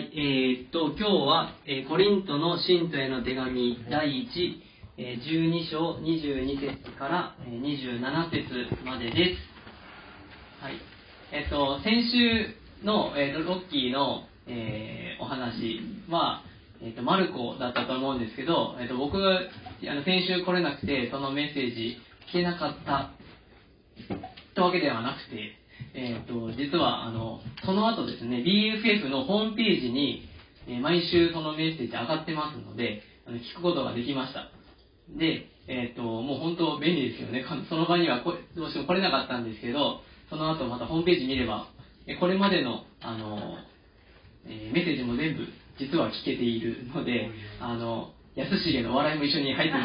今日は、コリントの信徒への手紙第1、12章22節から27節までです。はい。先週の、ロッキーの、お話は、マルコだったと思うんですけど、僕先週来れなくて、そのメッセージ聞けなかったというわけではなくて、実はその後ですね、BFF のホームページに、毎週そのメッセージ上がってますので、聞くことができました。で、もう本当便利ですよね。その場にはどうしても来れなかったんですけど、その後またホームページ見れば、これまでの、メッセージも全部実は聞けているので、安重の笑いも一緒に入ってる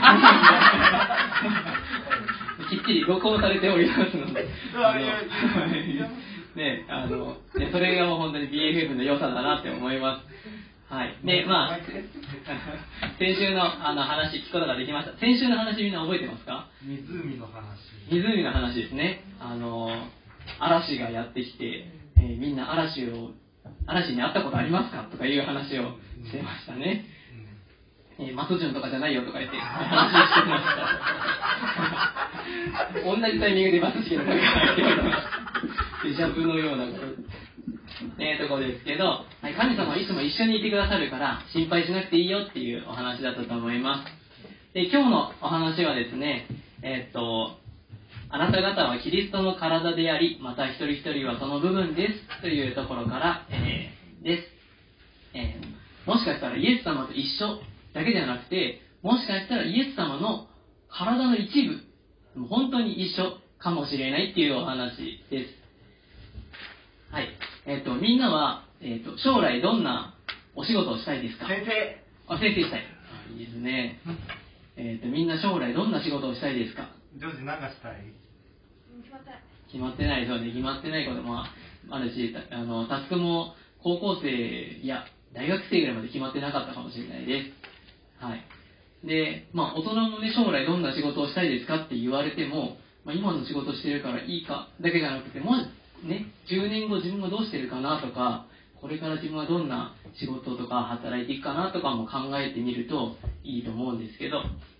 きっちり録音されておりますので、それがもう本当に BFF の良さだなって思います。はい。で、先週の話聞くことができました。先週の話みんな覚えてますか？ 湖の話。 湖の話ですね。嵐がやってきて、みんな嵐に会ったことありますかとかいう話をしてましたね。マスジュンとかじゃないよとか言って話してました。同じタイミングでマスジュンの声が入っております。デジャブのようなこところですけど、はい、神様はいつも一緒にいてくださるから心配しなくていいよっていうお話だったと思います。で、今日のお話はですね、あなた方はキリストの体であり、また一人一人はその部分ですというところから、です。もしかしたらイエス様と一緒だけではなくて、もしかしたらイエス様の体の一部、本当に一緒かもしれないっていうお話です。はい。みんなは、将来どんなお仕事をしたいですか？ 先生したい。いいですね。みんな将来どんな仕事をしたいですか？ ジョージ何がしたい？ 決まってないそうね。決まってないこともあるし、タスクも高校生や大学生ぐらいまで決まってなかったかもしれないです。はい。で、大人もね、将来どんな仕事をしたいですかって言われても、今の仕事してるからいいかだけじゃなくて、もうね、10年後自分がどうしてるかなとか、これから自分はどんな仕事とか働いていくかなとかも考えてみるといいと思うんですけど、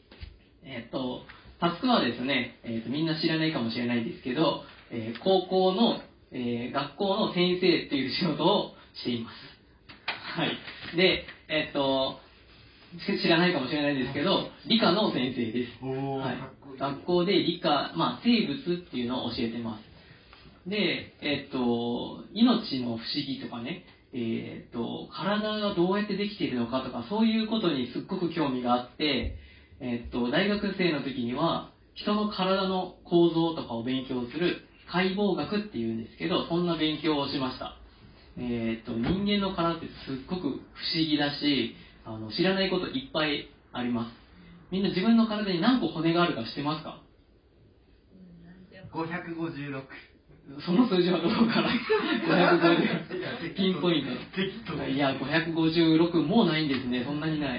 タスクはですね、みんな知らないかもしれないんですけど、高校の、学校の先生っていう仕事をしています。はい。で、知らないかもしれないんですけど、理科の先生です。はい、学校で理科、生物っていうのを教えてます。で、命の不思議とかね、体がどうやってできているのかとか、そういうことにすっごく興味があって、大学生の時には、人の体の構造とかを勉強する解剖学っていうんですけど、そんな勉強をしました。人間の体ってすっごく不思議だし、知らないこといっぱいあります。みんな自分の体に何個骨があるか知ってますか ？556。 その数字はどこから556ピンポイント。いや、556もうないんですね。そんなにない。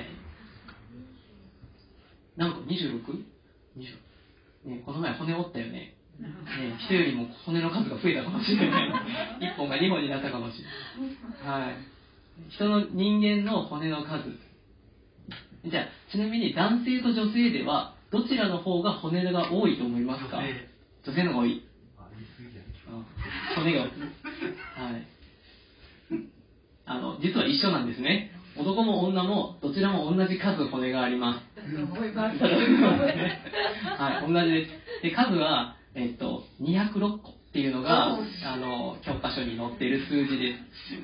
何個 26？ ね、この前骨折ったよね。人よりも骨の数が増えたかもしれない。1本が2本になったかもしれない。はい。人間の骨の数。じゃあ、ちなみに男性と女性では、どちらの方が骨が多いと思いますか？女性の方が多い。骨が多い。はい。実は一緒なんですね。男も女もどちらも同じ数骨があります。 思います。 はい、同じです。で、数は、206個っていうのが、教科書に載っている数字です。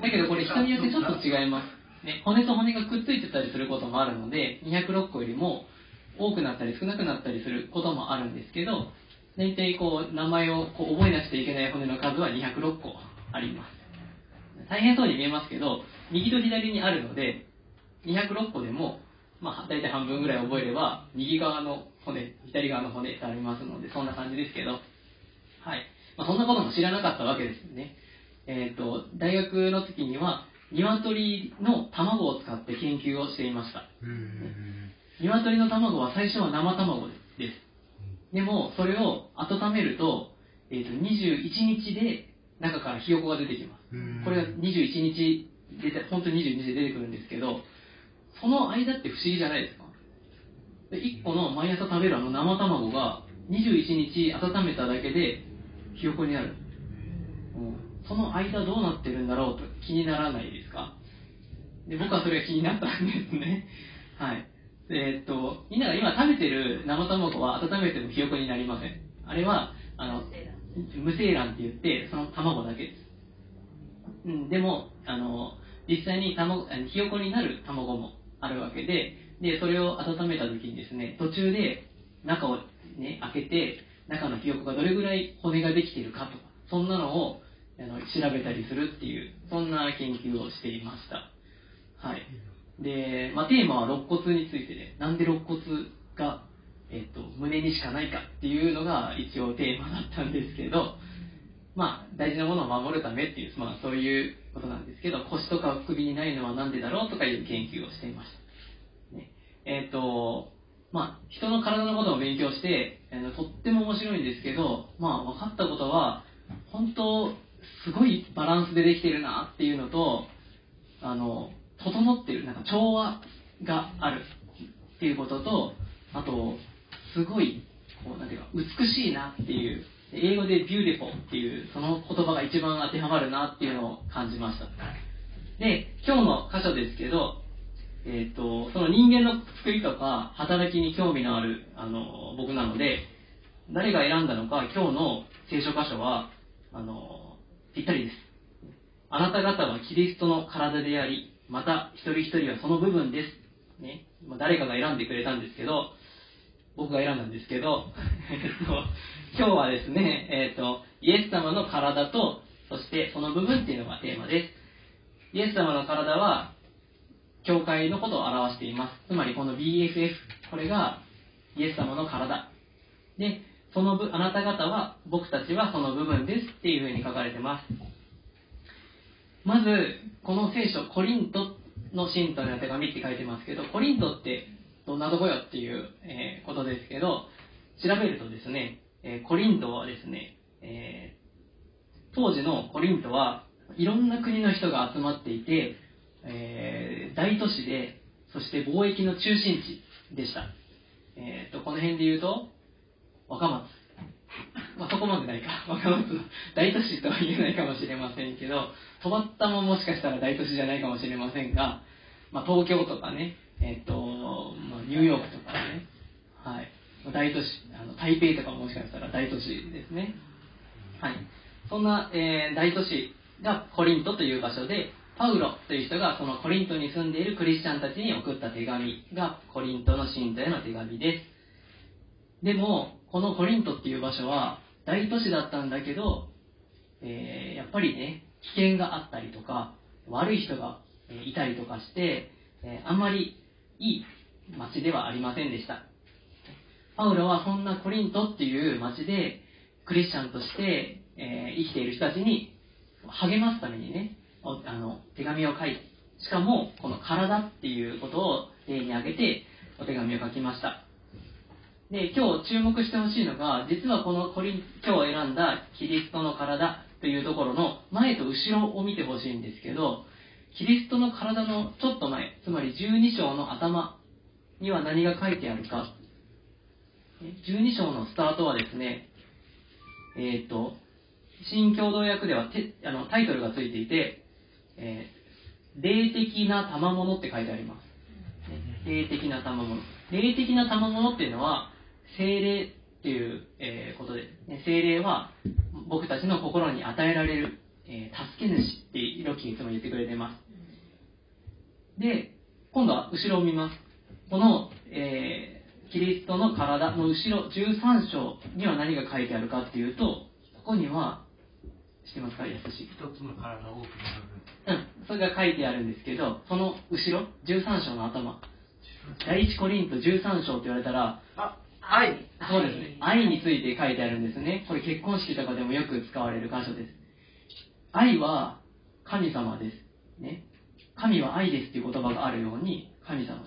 だけどこれ人によってちょっと違います。ね、骨と骨がくっついてたりすることもあるので、206個よりも多くなったり少なくなったりすることもあるんですけど、大体名前を覚えなくちゃいけない骨の数は206個あります。大変そうに見えますけど、右と左にあるので、206個でも、大体半分ぐらい覚えれば、右側の骨、左側の骨ってありますので、そんな感じですけど、はい。そんなことも知らなかったわけですよね。大学の時には、鶏の卵を使って研究をしていました。鶏の卵は最初は生卵です。でも、それを温めると、21日で中からひよこが出てきます。これが21日本当に22時で出てくるんですけど、その間って不思議じゃないですか。で1個の毎朝食べる生卵が21日温めただけでひよこになる。その間どうなってるんだろうと気にならないですか？で僕はそれが気になったんですね。はい。みんなが今食べてる生卵は温めてもひよこになりません。あれは無精卵って言ってその卵だけです。でも実際にひよこになる卵もあるわけで、それを温めた時にですね、途中で中をね開けて中のひよこがどれぐらい骨ができているかとか、そんなのを調べたりするっていう、そんな研究をしていました。はい。で、テーマは肋骨についてで、なんで肋骨が、胸にしかないかっていうのが一応テーマだったんですけど、大事なものを守るためっていう、そういうことなんですけど、腰とか首にないのはなんでだろうとかいう研究をしていました。ね、人の体のことを勉強して、とっても面白いんですけど、分かったことは、本当、すごいバランスでできてるなっていうのと、整ってる、調和があるっていうことと、あと、すごい、なんていうか、美しいなっていう、英語で beautiful っていう、その言葉が一番当てはまるなっていうのを感じました。で、今日の箇所ですけど、その人間の作りとか働きに興味のある僕なので、誰が選んだのか今日の聖書箇所はぴったりです。あなた方はキリストの体であり、また一人一人はその部分です、ね。誰かが選んでくれたんですけど、僕が選んだんですけど今日はですね、イエス様の体と、そしてその部分っていうのがテーマです。イエス様の体は教会のことを表しています。つまりこの BFF、 これがイエス様の体で、あなた方は、僕たちはその部分ですっていうふうに書かれてます。まずこの聖書、コリントの信徒の手紙って書いてますけど、コリントってどんなとこよっていう、ことですけど、調べるとですね、コリントはですね、当時のコリントはいろんな国の人が集まっていて、大都市で、そして貿易の中心地でした。この辺で言うと若松、そこまでないか、若松大都市とは言えないかもしれませんけど、戸畑ももしかしたら大都市じゃないかもしれませんが、東京とかね、ニューヨークとかね、はい、大都市、台北とかもしかしたら大都市ですね。はい、そんな、大都市がコリントという場所で、パウロという人がそのコリントに住んでいるクリスチャンたちに送った手紙がコリントの信徒への手紙です。でもこのコリントっていう場所は大都市だったんだけど、やっぱりね、危険があったりとか悪い人がいたりとかして、あんまりいい町ではありませんでした。パウロはそんなコリントっていう町でクリスチャンとして、生きている人たちに励ますためにね、手紙を書いて、しかもこの体っていうことを例に挙げてお手紙を書きました。で、今日注目してほしいのが、実はこの今日選んだキリストの体というところの前と後ろを見てほしいんですけど、キリストの体のちょっと前、つまり12章の頭には何が書いてあるか。12章のスタートはですね、新共同訳ではタイトルがついていて、霊的な賜物って書いてあります。霊的な賜物。霊的な賜物っていうのは、聖霊っていう、ことです。聖霊は僕たちの心に与えられる、助け主ってロッキーがいつも言ってくれています。で、今度は後ろを見ます。この、キリストの体の後ろ13章には何が書いてあるかっていうと、ここには知ってますか、やすし。 一つの体を大きな部分。 それが書いてあるんですけど、その後ろ13章の頭、第一コリント13章って言われたら、 愛。 そうですね、愛について書いてあるんですね。これ結婚式とかでもよく使われる箇所です。愛は神様ですね。神は愛ですっていう言葉があるように神様です。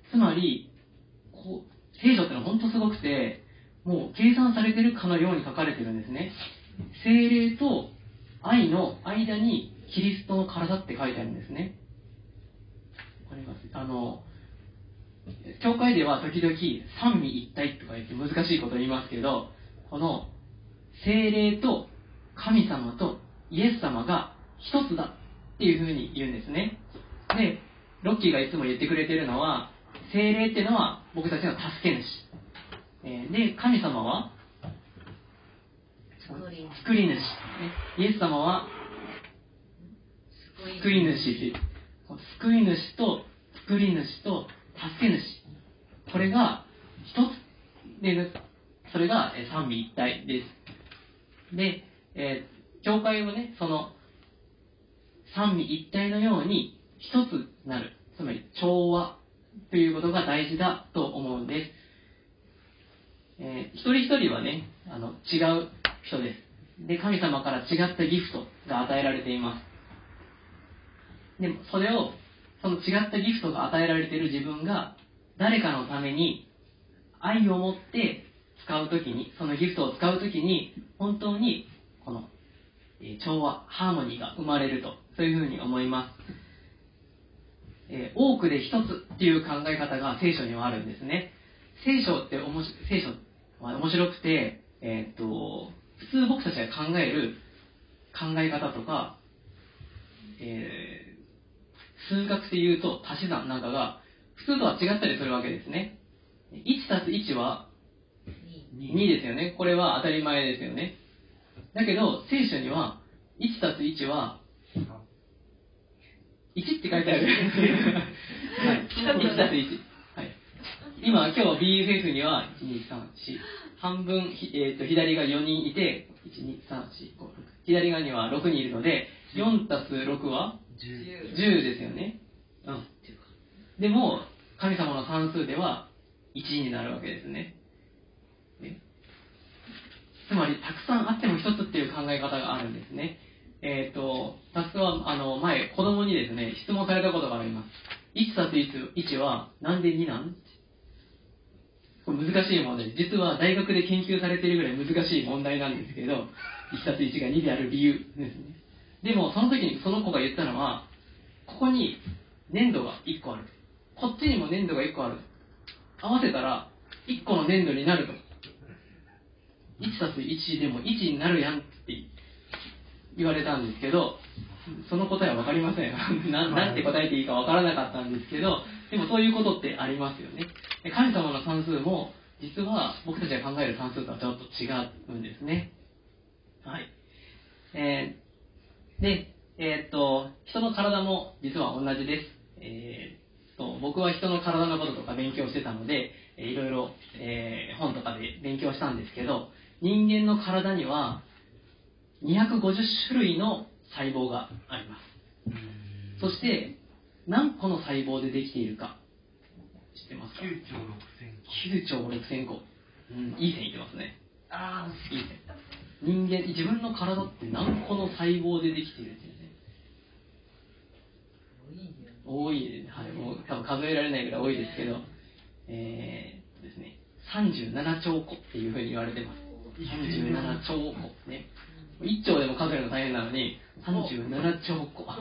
つまり聖書ってのは本当すごくて、もう計算されてるかのように書かれてるんですね。聖霊と愛の間にキリストの体って書いてあるんですね。わかります？教会では時々三位一体とか言って難しいことを言いますけど、この聖霊と神様とイエス様が一つだっていうふうに言うんですね。で、ロッキーがいつも言ってくれているのは、聖霊っていうのは僕たちの助け主、で、神様は作り主、ね、イエス様は救い主っていう、救い主と作り主と助け主、これが一つで、それが三位一体です。で、教会をね、その三位一体のように一つなる、つまり調和ということが大事だと思うんです。一人一人はね、違う人です。で、神様から違ったギフトが与えられています。でも、それを、その違ったギフトが与えられている自分が、誰かのために愛を持って使うときに、そのギフトを使うときに、本当に、この、調和、ハーモニーが生まれると、そういうふうに思います。多くで一つっていう考え方が聖書にはあるんですね。聖書は面白くて、普通僕たちが考える考え方とか、数学で言うと足し算なんかが普通とは違ったりするわけですね。1たす1は2ですよね。これは当たり前ですよね。だけど聖書には1たす1は1って書いてある。はい、1たす1。はい、今日 BFF には1、2、3、4、半分、左が4人いて、1、2、3、4、5、6。左側には6人いるので、4たす6は10ですよね。うん。でも、神様の算数では1になるわけですね。つまり、たくさんあっても一つっていう考え方があるんですね。タスクは、前、子供にですね、質問されたことがあります。1たす1は、なんで2なん？これ難しい問題です。実は大学で研究されているぐらい難しい問題なんですけど、1たす1が2である理由ですね。でも、その時にその子が言ったのは、ここに粘土が1個ある。こっちにも粘土が1個ある。合わせたら、1個の粘土になると。1たす1でも1になるやんって言われたんですけど、その答えは分かりません。なんて答えていいか分からなかったんですけど、でもそういうことってありますよね。神様の算数も、実は僕たちが考える算数とはちょっと違うんですね。はい。で、人の体も実は同じです。僕は人の体のこととか勉強してたので、いろいろ、本とかで勉強したんですけど、人間の体には250種類の細胞があります。そして、何個の細胞でできているか、知ってますか？9兆6000個。いい線いってますね。いい線。人間、自分の体って何個の細胞でできているんですね。多いです。はい。もう多分数えられないぐらい多いですけど、ですね、37兆個っていうふうに言われてます。37兆個。ね。1兆でも数えるの大変なのに、37兆個。はい。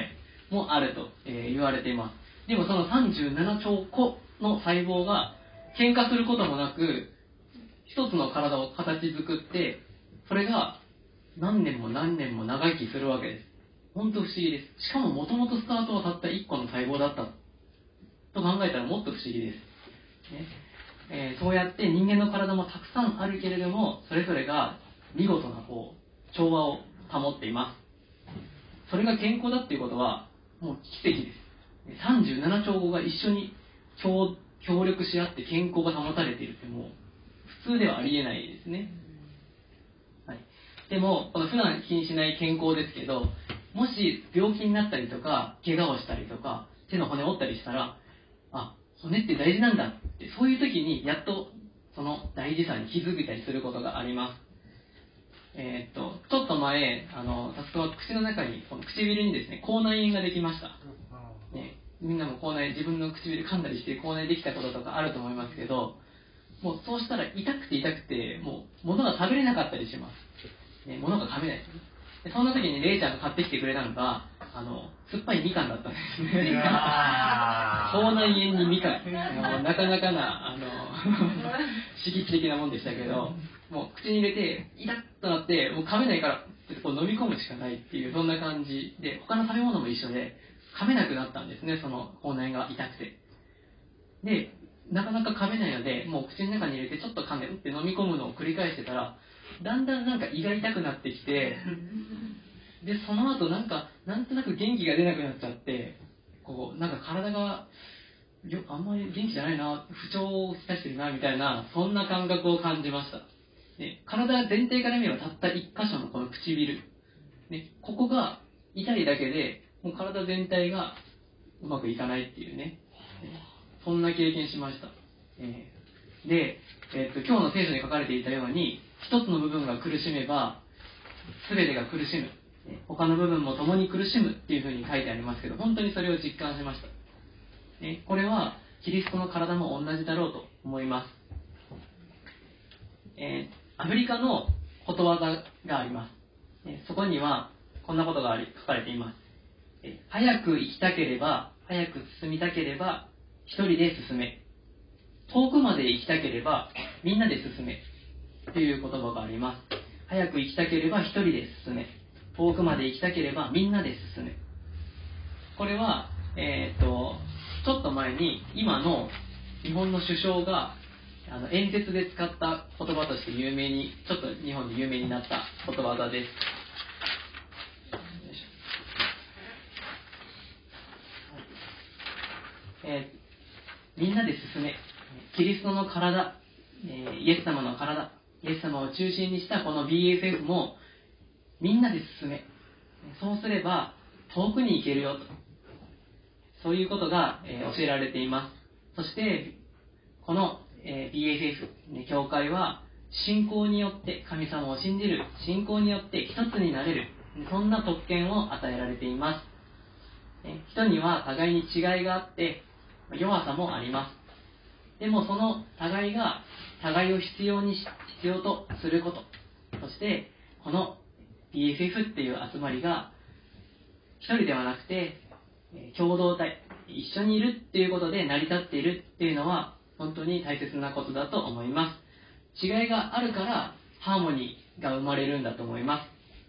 もあると、言われています。でもその37兆個の細胞が喧嘩することもなく、一つの体を形作って、それが何年も何年も長生きするわけです。本当不思議です。しかももともとスタートはたった1個の細胞だったと考えたらもっと不思議です。ね。そうやって人間の体もたくさんあるけれども、それぞれが見事な調和を保っています。それが健康だっていうことは、もう奇跡です。37兆個が一緒に協力し合って健康が保たれているってもう普通ではありえないですね。はい。でも、この普段気にしない健康ですけど、もし病気になったりとか、怪我をしたりとか、手の骨折ったりしたら、骨って大事なんだって、そういう時にやっとその大事さに気づいたりすることがあります。ちょっと前、タスクは口の中に、この唇にですね、口内炎ができました。ね、みんなも自分の唇噛んだりして口内炎できたこととかあると思いますけど、もうそうしたら痛くて、もう物が食べれなかったりします。ね、物が噛めない。 でそんな時にレイちゃんが買ってきてくれたのが酸っぱいみかんだったんですね。口内炎にみかん、なかなかな刺激的なもんでしたけど、もう口に入れてイラッとなってもう噛めないからこう飲み込むしかないっていう、そんな感じで、他の食べ物も一緒で噛めなくなったんですね、その口内炎が痛くて。でなかなか噛めないので、もう口の中に入れてちょっと噛んでって飲み込むのを繰り返してたら、だんだんなんか胃が痛くなってきて、でその後なんとなく元気が出なくなっちゃって、こうなんか体があんまり元気じゃないな、不調をきたしてるなみたいな、そんな感覚を感じました。ね、体全体から見ればたった1箇所のこの唇、ね、ここが痛いだけでもう体全体がうまくいかないっていうね、そんな経験しました。で、今日の聖書に書かれていたように、一つの部分が苦しめば全てが苦しむ、他の部分も共に苦しむっていうふうに書いてありますけど、本当にそれを実感しました。これはキリストの体も同じだろうと思います。アフリカのことわざがあります。そこにはこんなことが書かれています。早く行きたければ、早く進みたければ一人で進め、遠くまで行きたければみんなで進めという言葉があります。早く行きたければ一人で進め、遠くまで行きたければみんなで進め。これは、ちょっと前に今の日本の首相が演説で使った言葉としてちょっと日本で有名になったことわざです。みんなで進め、キリストの体、イエス様の体、イエス様を中心にしたこの BFF もみんなで進め、そうすれば遠くに行けるよと、そういうことが、教えられています。そしてこの、BFF、教会は信仰によって、神様を信じる信仰によって一つになれる、そんな特権を与えられています。人には互いに違いがあって弱さもあります。でもその互いが互いを必要とすること、そしてこの BFF っていう集まりが一人ではなくて共同体、一緒にいるっていうことで成り立っているっていうのは本当に大切なことだと思います。違いがあるからハーモニーが生まれるんだと思います。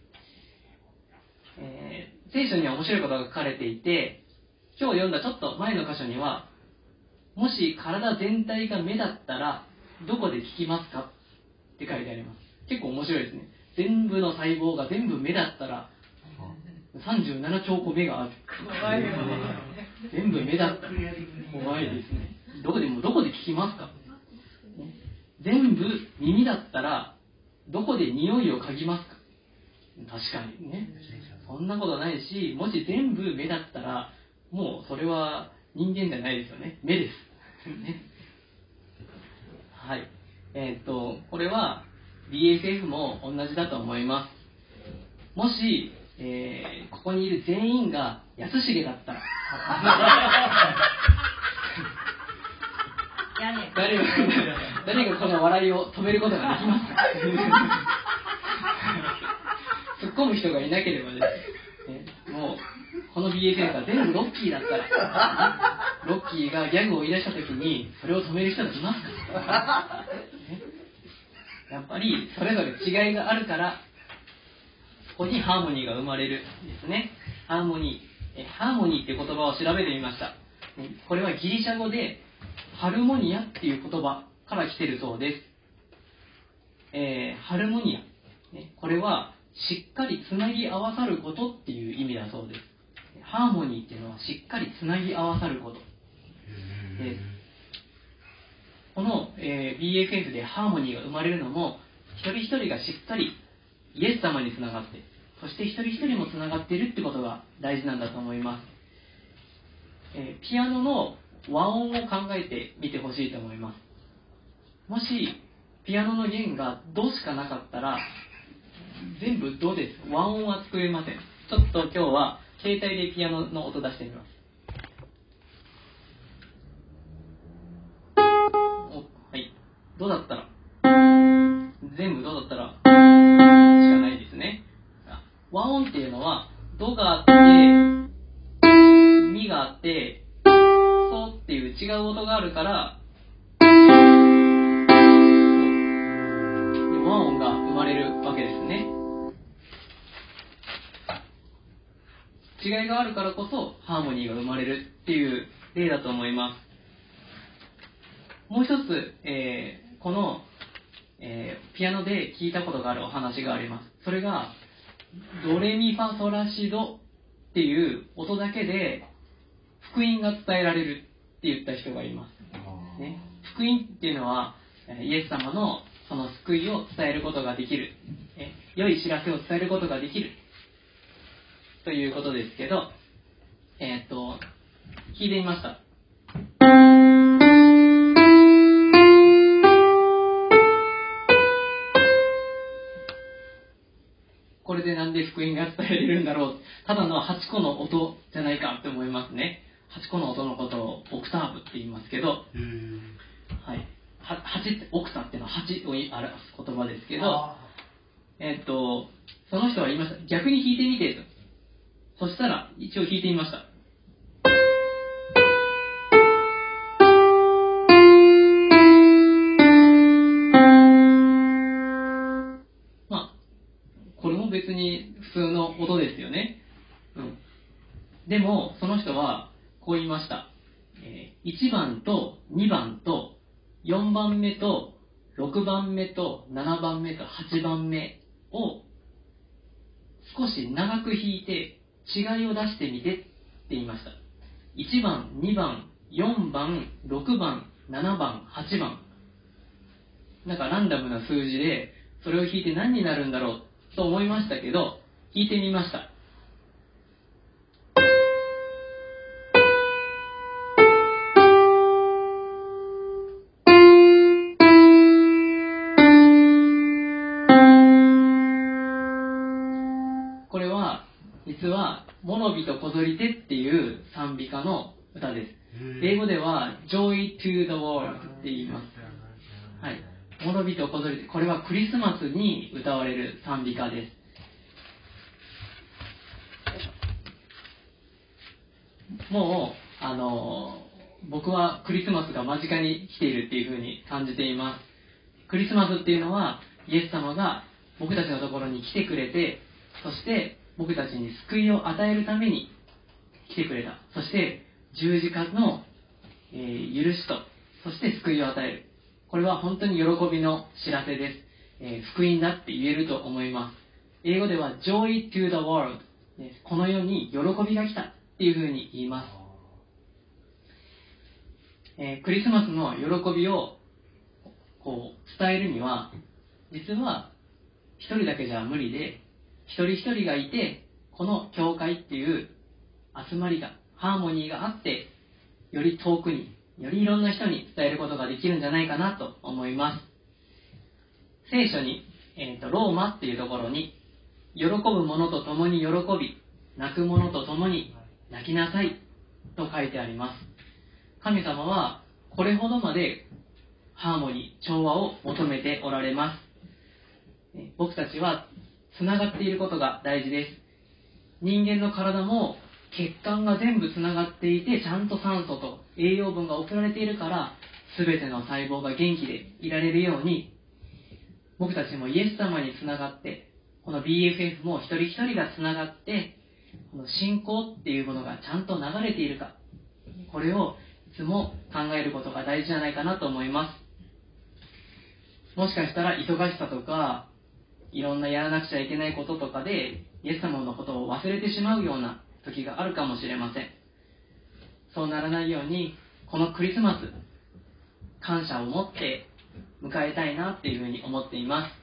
聖書には面白いことが書かれていて、今日読んだちょっと前の箇所には、もし体全体が目だったらどこで聞きますかって書いてあります。結構面白いですね。全部の細胞が全部目だったら37兆個目がある。怖いよね。全部目だったら怖いですね。どこで聞きますか。全部耳だったらどこで匂いを嗅ぎますか。確かにね、そんなことないし、もし全部目だったらもうそれは人間じゃないですよね。目ですね。はい。これは BFF も同じだと思います。もし、ここにいる全員が安重だったら誰がこの笑いを止めることができますか。突っ込む人がいなければですね、もうこの BFF が全部ロッキーだったら、ロッキーがギャグを言い出した時にそれを止める人がいますか。やっぱりそれぞれ違いがあるからそこにハーモニーが生まれるんですね。ハーモニーっていう言葉を調べてみました。これはギリシャ語でハルモニアっていう言葉から来てるそうです。ハルモニア、これはしっかりつなぎ合わさることっていう意味だそうです。ハーモニーっていうのはしっかりつなぎ合わさることで、この、BFF でハーモニーが生まれるのも一人一人がしっかりイエス様につながって、そして一人一人もつながっているってことが大事なんだと思います。ピアノの和音を考えてみてほしいと思います。もしピアノの弦がドしかなかったら全部ドです。和音は作れません。ちょっと今日は携帯でピアノの音出してみます。はい、ドだったら全部ドだったらしかないですね。 和音っていうのはドがあってミがあってソっていう違う音があるから和音が生まれるわけですね。違いがあるからこそハーモニーが生まれるっていう例だと思います。もう一つ、この、ピアノで聞いたことがあるお話があります。それがドレミファソラシドっていう音だけで福音が伝えられるって言った人がいます、ね、福音っていうのはイエス様のその救いを伝えることができる、良い知らせを伝えることができるということですけど、聞いてみました。これでなんで福音が伝えれるんだろう。ただの8個の音じゃないかって思いますね。8個の音のことをオクターブって言いますけど、はい、8ってオクタっていうのは8を表す言葉ですけど、その人は言いました。逆に弾いてみてと。そしたら一応弾いてみました。これも別に普通の音ですよね。でもその人はこう言いました。1番と2番と4番目と6番目と7番目と8番目を少し長く弾いて違いを出してみてって言いました。1番、2番、4番、6番、7番、8番。なんかランダムな数字でそれを弾いて何になるんだろうと思いましたけど、弾いてみました。これは実はモノビと小ぞりてっていう賛美歌の歌です。英語では Joy to the World って言います。はい。モノビと小ぞりて、これはクリスマスに歌われる賛美歌です。もう僕はクリスマスが間近に来ているっていうふうに感じています。クリスマスっていうのはイエス様が僕たちのところに来てくれて、そして僕たちに救いを与えるために来てくれた。そして十字架の、許しと、そして救いを与える。これは本当に喜びの知らせです。福音だって言えると思います。英語では Joy to the world、この世に喜びが来たっていうふうに言います。クリスマスの喜びをこう伝えるには、実は一人だけじゃ無理で、一人一人がいて、この教会っていう集まりが、ハーモニーがあって、より遠くに、よりいろんな人に伝えることができるんじゃないかなと思います。聖書に、ローマっていうところに、喜ぶ者と共に喜び、泣く者と共に泣きなさいと書いてあります。神様はこれほどまでハーモニー、調和を求めておられます。僕たちはつながっていることが大事です。人間の体も血管が全部つながっていて、ちゃんと酸素と栄養分が送られているから、全ての細胞が元気でいられるように、僕たちもイエス様につながって、この BFF も一人一人がつながって、この信仰っていうものがちゃんと流れているか、これをいつも考えることが大事じゃないかなと思います。もしかしたら忙しさとか、いろんなやらなくちゃいけないこととかで、イエス様のことを忘れてしまうような時があるかもしれません。そうならないように、このクリスマス、感謝を持って迎えたいなっていうふうに思っています。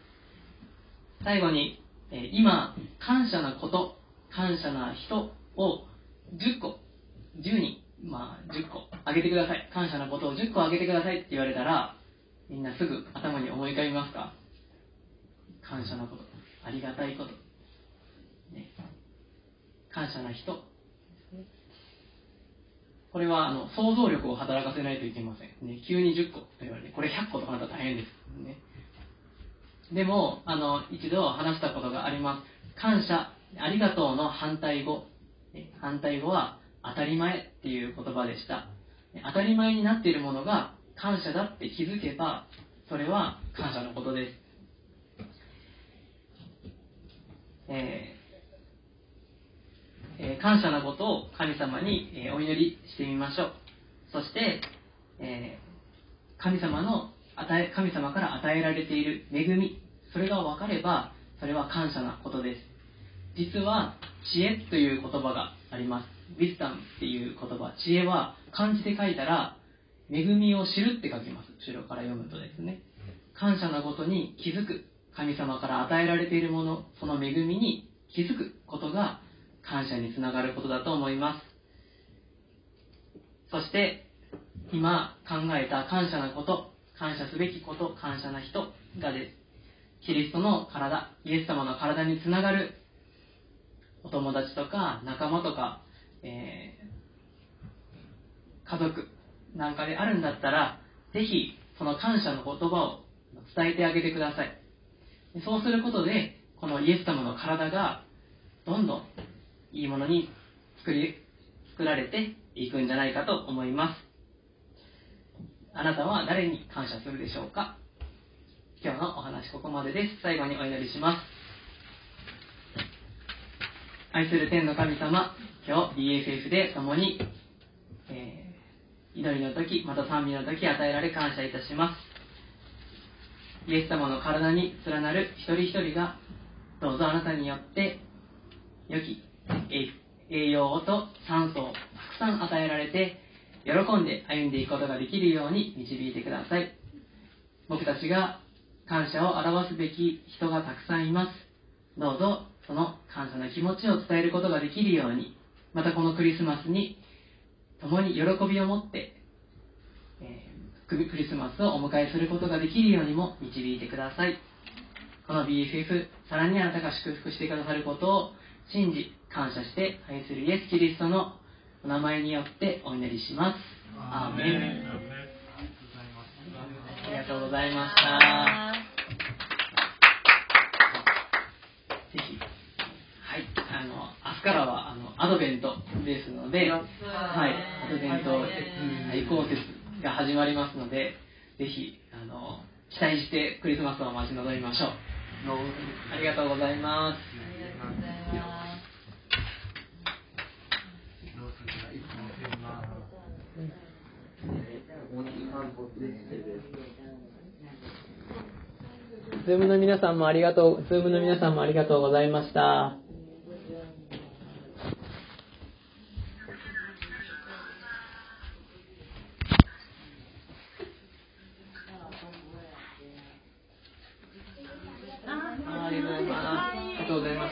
最後に、今、感謝なこと、感謝な人を10個、10人、10個あげてください。感謝なことを10個あげてくださいって言われたら、みんなすぐ頭に思い浮かびますか？感謝なこと、ありがたいこと、ね、感謝な人。これは想像力を働かせないといけません、ね、急に10個と言われて、これ100個とかなったら大変です、ね、でも一度話したことがあります。感謝ありがとうの反対語は当たり前っていう言葉でした。当たり前になっているものが感謝だって気づけば、それは感謝のことです。感謝のことを神様にお祈りしてみましょう。そして、神様から与えられている恵み、それが分かれば、それは感謝なことです。実は知恵という言葉があります。ウィスタムっていう言葉、知恵は漢字で書いたら恵みを知るって書きます。後ろから読むとですね、感謝なことに気づく、神様から与えられているもの、その恵みに気づくことが感謝につながることだと思います。そして今考えた感謝なこと、感謝すべきこと、感謝な人がです。キリストの体、イエス様の体につながるお友達とか仲間とか、家族なんかであるんだったら、ぜひその感謝の言葉を伝えてあげてください。そうすることで、このイエス様の体がどんどんいいものに作られていくんじゃないかと思います。あなたは誰に感謝するでしょうか。今日のお話ここまでです。最後にお祈りします。愛する天の神様、今日 BFF で共に、祈りの時、また賛美の時与えられ感謝いたします。イエス様の体に連なる一人一人が、どうぞあなたによって良き栄養と酸素をたくさん与えられて、喜んで歩んでいくことができるように導いてください。僕たちが感謝を表すべき人がたくさんいます。どうぞその感謝の気持ちを伝えることができるように、またこのクリスマスに共に喜びを持って、クリスマスをお迎えすることができるようにも導いてください。この BFF、さらにあなたが祝福してくださることを信じ感謝して愛するイエス・キリストのお名前によってお祈りします。アーメン。ありがとうございました。ぜひ、はい、明日からはアドベントですので、はい、アドベント大公節が始まりますので、ぜひ期待してクリスマスを待ち望みましょう。ありがとうございます。ズームの皆さんもありがとうございました。ありがとうございました。